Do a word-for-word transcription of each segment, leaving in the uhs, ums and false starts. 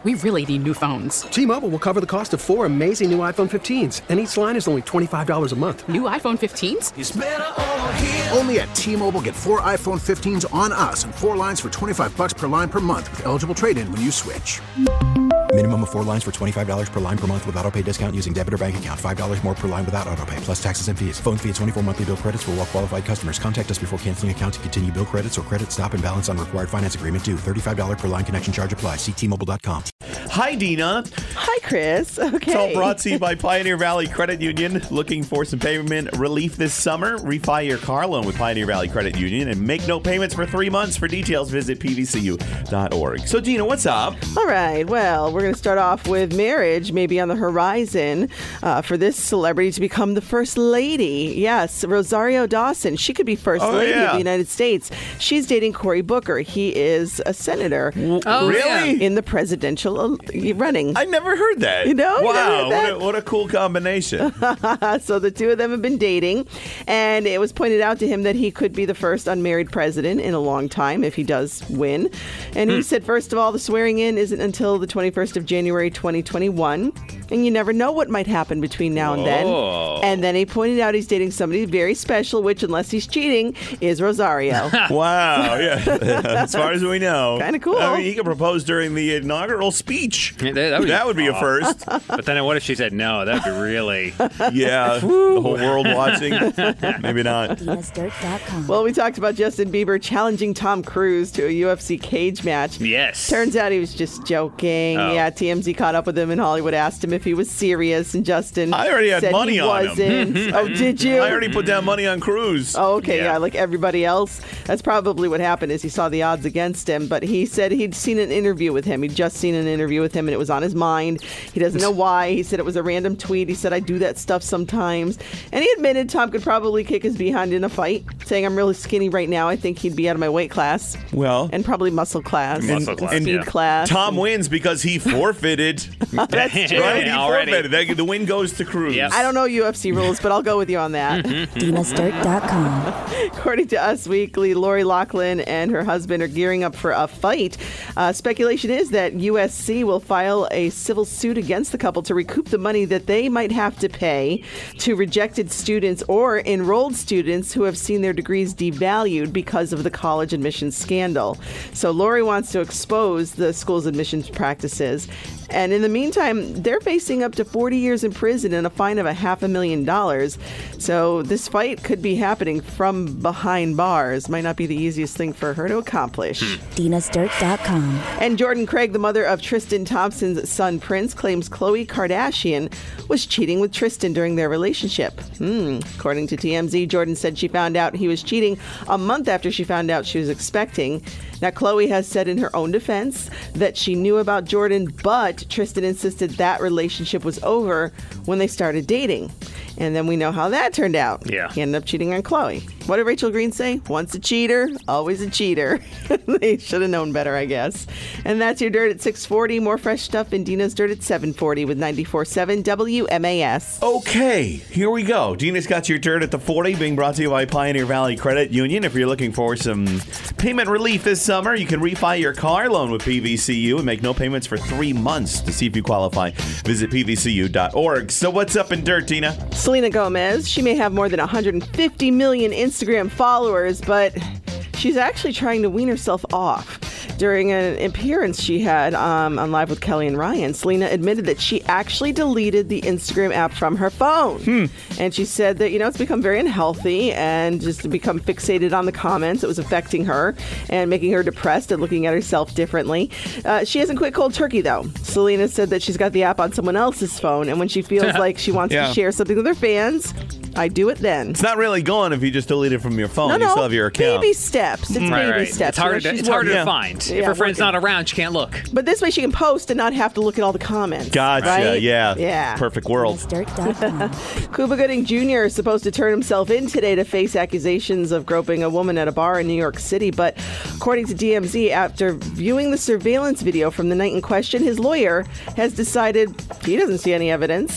we really need new phones. T-Mobile will cover the cost of four amazing new iPhone fifteens, and each line is only twenty-five dollars a month. New iPhone fifteens? It's better over here. Only at T-Mobile, get four iPhone fifteens on us and four lines for twenty-five dollars per line per month with eligible trade-in when you switch. Minimum of four lines for twenty-five dollars per line per month with autopay discount using debit or bank account. five dollars more per line without autopay, plus taxes and fees. Phone fee at twenty-four monthly bill credits for well-qualified customers. Contact us before canceling account to continue bill credits or credit stop and balance on required finance agreement due. thirty-five dollars per line connection charge applies. See T Mobile dot com. Hi, Dina. Hi, Chris. Okay. It's all brought to you by Pioneer Valley Credit Union. Looking for some payment relief this summer? Refi your car loan with Pioneer Valley Credit Union and make no payments for three months. For details, visit P V C U dot org. So, Dina, what's up? All right. Well, we're going to start off with marriage, maybe on the horizon, uh, for this celebrity to become the first lady. Yes, Rosario Dawson. She could be first Oh, lady yeah. of the United States. She's dating Cory Booker. He is a senator. Oh, Really? In the presidential uh, running. I never heard that. You know? You never Wow. heard that? What, a, what a cool combination. So the two of them have been dating, and it was pointed out to him that he could be the first unmarried president in a long time if he does win. And he said, first of all, the swearing in isn't until the twenty-first of January, twenty twenty-one. And you never know what might happen between now and then. Oh. And then he pointed out he's dating somebody very special, which, unless he's cheating, is Rosario. Wow. Yeah. As far as we know. Kinda cool. I mean, he could propose during the inaugural speech. Yeah, that, that would, That would be a first. But then what if she said no? That would be really... Yeah. The whole world watching. Maybe not. Dina's Dirt dot com. Well, we talked about Justin Bieber challenging Tom Cruise to a U F C cage match. Yes. Turns out he was just joking. Oh. Yeah, T M Z caught up with him in Hollywood, asked him if he was serious, and Justin I already had said money he on him. wasn't. Oh, did you? I already put down money on Cruise. Oh, okay, yeah. Yeah. like everybody else. That's probably what happened is he saw the odds against him, but he said he'd seen an interview with him. He'd just seen an interview with him, and it was on his mind. He doesn't know why. He said it was a random tweet. He said, I do that stuff sometimes. And he admitted Tom could probably kick his behind in a fight, saying, I'm really skinny right now. I think he'd be out of my weight class. Well, And probably muscle class. Muscle and, class, and speed yeah. class. Tom wins because he forfeited. That's true. Right? He Already. forfeited. That- The win goes to Cruise. Yep. I don't know U F C rules, but I'll go with you on that. Dina's Dirt dot com. According to Us Weekly, Lori Loughlin and her husband are gearing up for a fight. Uh, speculation is that U S C will file a civil suit against the couple to recoup the money that they might have to pay to rejected students or enrolled students who have seen their degrees devalued because of the college admissions scandal. So Lori wants to expose the school's admissions practices. And in the meantime, they're facing up to forty years in prison and a fine of a half a million dollars. So this fight could be happening from behind bars. Might not be the easiest thing for her to accomplish. Dina's Dirt dot com. And Jordan Craig, the mother of Tristan Thompson's son Prince, claims Khloe Kardashian was cheating with Tristan during their relationship. Hmm. According to T M Z, Jordan said she found out he was cheating a month after she found out she was expecting. Now, Khloe has said in her own defense that she knew about Jordan, but Tristan insisted that relationship was over when they started dating. And then we know how that turned out. Yeah. He ended up cheating on Khloe. What did Rachel Green say? Once a cheater, always a cheater. They should have known better, I guess. And that's your Dirt at six forty. More fresh stuff in Dina's Dirt at seven forty with ninety-four point seven W M A S. Okay, here we go. Dina's got your dirt at the forty, being brought to you by Pioneer Valley Credit Union. If you're looking for some payment relief this summer, you can refi your car loan with P V C U and make no payments for three months. To see if you qualify, visit P V C U dot org. So what's up in Dirt, Dina? Selena Gomez, she may have more than one hundred fifty million Instagram followers, but she's actually trying to wean herself off. During an appearance she had um, on Live with Kelly and Ryan, Selena admitted that she actually deleted the Instagram app from her phone. Hmm. And she said that, you know, it's become very unhealthy and just become fixated on the comments. It was affecting her and making her depressed and looking at herself differently. Uh, she hasn't quit cold turkey, though. Selena said that she's got the app on someone else's phone, and when she feels like she wants Yeah. to share something with her fans, I do it then. It's not really gone if you just delete it from your phone. No, You no, still have your account. baby steps. It's Right, baby right. steps. It's harder, You know, to, she's it's harder working. to find. Yeah, if her friend's working. not around, she can't look. But this way she can post and not have to look at all the comments. Gotcha. Right? Yeah. Yeah. Perfect world. Dina's Dirt dot com. Cuba Gooding Junior is supposed to turn himself in today to face accusations of groping a woman at a bar in New York City. But according to D M Z, after viewing the surveillance video from the night in question, his lawyer has decided he doesn't see any evidence.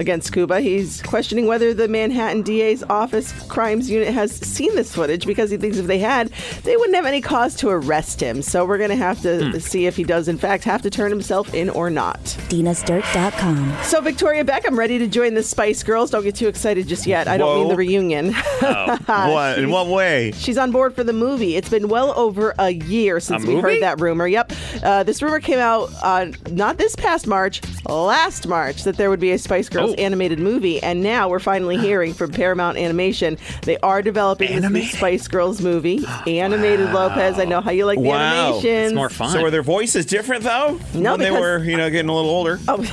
against Cuba. He's questioning whether the Manhattan D A's office crimes unit has seen this footage because he thinks if they had, they wouldn't have any cause to arrest him. So we're going to have to hmm. see if he does, in fact, have to turn himself in or not. Dina Sturt dot com. So Victoria Beckham ready to join the Spice Girls. Don't get too excited just yet. I don't Whoa. mean the reunion. Oh. What? In what way? She's on board for the movie. It's been well over a year since a we movie? heard that rumor. Yep. Uh, this rumor came out uh, not this past March, last March, that there would be a Spice Girls oh. animated movie. And now we're finally hearing from Paramount Animation they are developing Animated? this new Spice Girls movie. Animated wow. Lopez. I know how you like the wow. animation. It's more fun. So were their voices different, though? No, when they because- were, you know, getting a little older. Oh,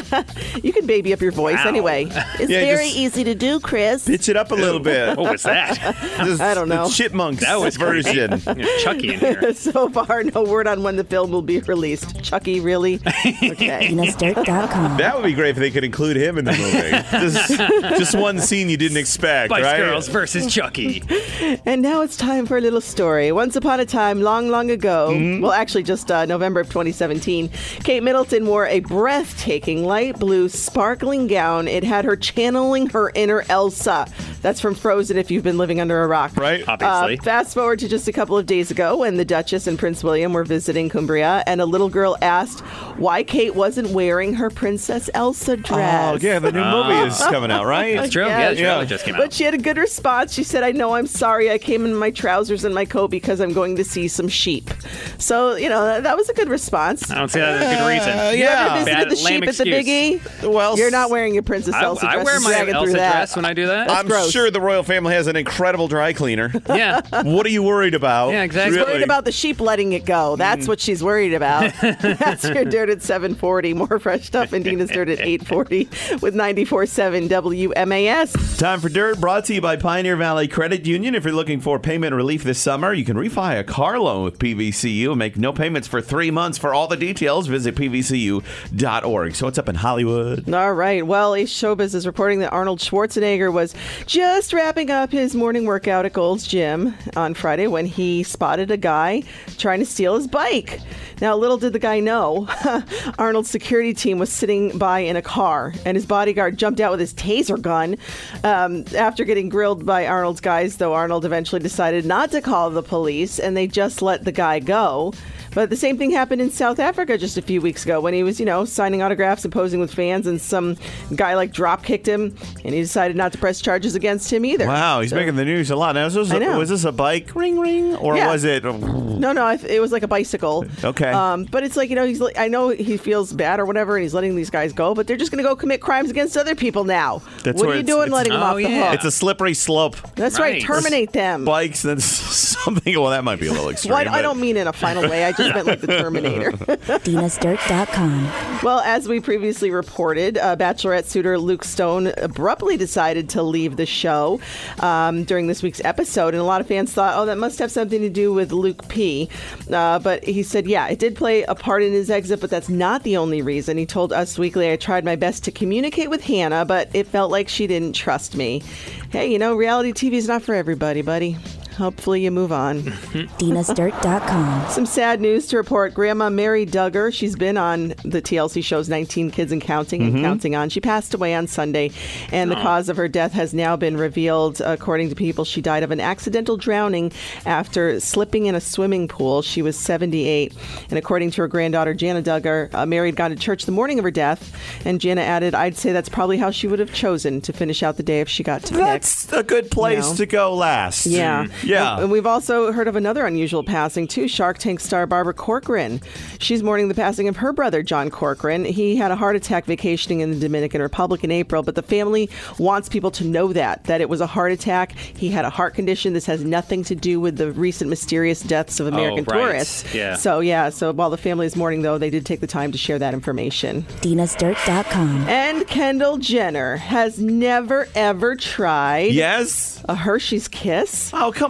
you can baby up your voice Wow. anyway. It's Yeah, very just- easy to do, Chris. Pitch it up a little bit. What was that? This- I don't know. The Chipmunks That was version. Yeah, Chucky in here. So far, no word on when the film will be released. Chucky, really? Okay. Dina Sturt dot com. That would be great if they could include him in the movie. just, just one scene you didn't expect, Spice right? Girls versus Chucky. And now it's time for a little story. Once upon a time, long, long ago, Mm-hmm. well, actually just uh, November of twenty seventeen, Kate Middleton wore a breathtaking light blue sparkling gown. It had her channeling her inner Elsa. That's from Frozen if you've been living under a rock. Right. Obviously. Uh, fast forward to just a couple of days ago when the Duchess and Prince William were visiting Cumbria, and a little girl asked why Kate wasn't wearing her Princess Elsa dress. Oh, yeah, the new movie is coming out, right? That's true. Yeah, Yeah, the trailer yeah. just came out. But she had a good response. She said, I know, I'm sorry. I came in my trousers and my coat because I'm going to see some sheep. So, you know, that, that was a good response. I don't see that as a good reason. Uh, You yeah. ever visited Bad, the lame sheep at the excuse. Big E? Well, You're not wearing your Princess I, Elsa I dress. wear and my dragging Elsa through that. dress when I do that. I'm gross. sure the royal family has an incredible dry cleaner. Yeah. What are you worried about? Yeah, exactly. She's Really? worried about the sheep letting it go. That's what she's worried about. That's your Dirt at seven forty. More fresh stuff in Dina's Dirt at eight forty with ninety-four point seven W M A S. Time for Dirt, brought to you by Pioneer Valley Credit Union. If you're looking for payment relief this summer, you can refi a car loan with P V C U and make no payments for three months. For all the details, visit P V C U dot org. So what's up in Hollywood? All right. Well, Ace Showbiz is reporting that Arnold Schwarzenegger was just wrapping up his morning workout at Gold's Gym on Friday when he spotted a guy trying to steal his bike. Now, little did the guy know, Arnold's security team was sitting by in a car, and his bodyguard jumped out with his taser gun. Um, after getting grilled by Arnold's guys, though, Arnold eventually decided not to call the police, and they just let the guy go. But the same thing happened in South Africa just a few weeks ago when he was, you know, signing autographs and posing with fans, and some guy like drop kicked him, and he decided not to press charges against him either. Wow, he's So- making the news a lot. Now, was this, I a, know. was this a bike ring ring, or Yeah. was it? No, no, I th- it was like a bicycle. Okay. Um, but it's like, you know, he's like, I know he feels bad or whatever, and he's letting these guys go, but they're just going to go commit crimes against other people now. That's what where are you it's- doing it's- letting them Oh, off the yeah. hook? It's a slippery slope. That's right. Right. Terminate them. Bikes, that's something. Well, that might be a little extreme. Well, I but- don't mean in a final way. I just meant like the Terminator. Dina Sturt dot com. Well, as we previously reported, uh, Bachelorette suitor Luke Stone abruptly decided to leave the show um, during this week's episode. And a lot of fans thought, oh, that must have something to do with Luke P. Uh, but he said, yeah, it did play a part in his exit, but that's not the only reason. He told Us Weekly, I tried my best to communicate with Hannah, but it felt like she didn't trust me. Hey, you know, reality T V is not for everybody, buddy. Hopefully you move on. Dina Sturt dot com. Some sad news to report. Grandma Mary Duggar, she's been on the T L C shows nineteen Kids and Counting and Counting On. She passed away on Sunday, and the cause of her death has now been revealed. According to people, she died of an accidental drowning after slipping in a swimming pool. She was seventy-eight. And according to her granddaughter, Jana Duggar, uh, Mary had gone to church the morning of her death, and Jana added, I'd say that's probably how she would have chosen to finish out the day if she got to pick. That's a good place You know. to go last. Yeah. Yeah. And, and we've also heard of another unusual passing, too. Shark Tank star Barbara Corcoran. She's mourning the passing of her brother, John Corcoran. He had a heart attack vacationing in the Dominican Republic in April, but the family wants people to know that, that it was a heart attack. He had a heart condition. This has nothing to do with the recent mysterious deaths of American Oh, right. tourists. Yeah. So, yeah. So while the family is mourning, though, they did take the time to share that information. Dina Sturt dot com. And Kendall Jenner has never, ever tried Yes. a Hershey's Kiss. Oh, come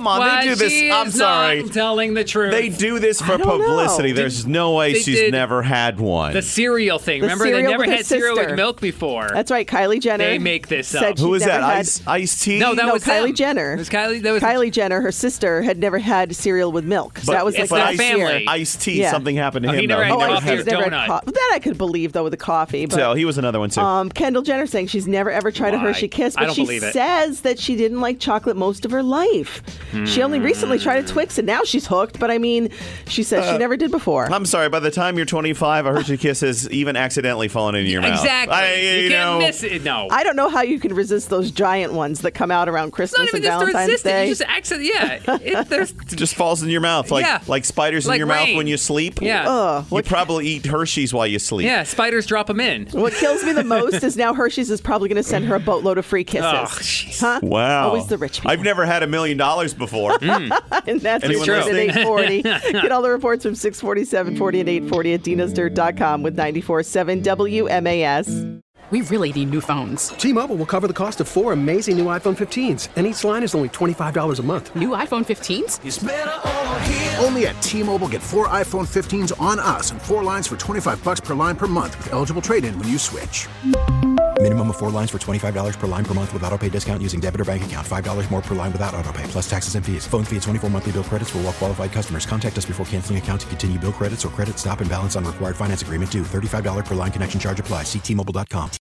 come on. Well, they do this. she I'm is sorry. not telling the truth. They do this for I don't know. publicity. There's no way they she's did never had one. The cereal thing. The Remember, they cereal never with her had cereal sister. with milk before. That's right. Kylie Jenner. They make this said up. she Who was never that? had- Ice Ice Tea? No, that no, was Kylie them. Jenner. It was Kylie. That was Kylie Jenner, her sister, had never had cereal with milk. So But that was it's like their last family. year. Ice Tea. Yeah. Something happened to Oh, him. he never though. had Oh, no I coffee or she's never had donut. co- that I could believe though with the coffee. But So he was another one too. um, Kendall Jenner saying she's never ever tried a Why? Hershey Kiss, I but don't she believe it. says that she didn't like chocolate most of her life. She only recently tried Hmm. a Twix and now she's hooked. But I mean, she says Uh, she never did before. I'm sorry. By the time you're twenty-five, a Hershey Kiss has even accidentally fallen into your mouth. Exactly. I, you, you can't know, miss it. No. I don't know how you can resist those giant ones that come out around it's Christmas not even and this to Valentine's resist it. Day. You just accident. Yeah. It, there's, It just falls in your mouth like Yeah. like spiders in Like your mouth rain. when you sleep. Yeah. Ugh, You probably eat Hershey's while you sleep. yeah. Spiders drop them in. What kills me the most is now Hershey's is probably going to send her a boatload of free kisses. Oh, jeez. Huh? Wow. Always the rich people. I've never had a million dollars before. And that's Anyone what's at listening? eight forty. Get all the reports from six forty, seven forty, and eight forty at dinas dirt dot com with ninety-four point seven W M A S. We really need new phones. T-Mobile will cover the cost of four amazing new iPhone fifteens, and each line is only twenty-five dollars a month. New iPhone fifteens? Only at T-Mobile, get four iPhone fifteens on us and four lines for twenty-five bucks per line per month with eligible trade-in when you switch. Minimum of four lines for twenty-five dollars per line per month with auto pay discount using debit or bank account. five dollars more per line without auto pay, plus taxes and fees. Phone fee at twenty-four monthly bill credits for well-qualified customers. Contact us before canceling account to continue bill credits or credit stop and balance on required finance agreement due. thirty-five dollars per line connection charge applies. See T Mobile dot com.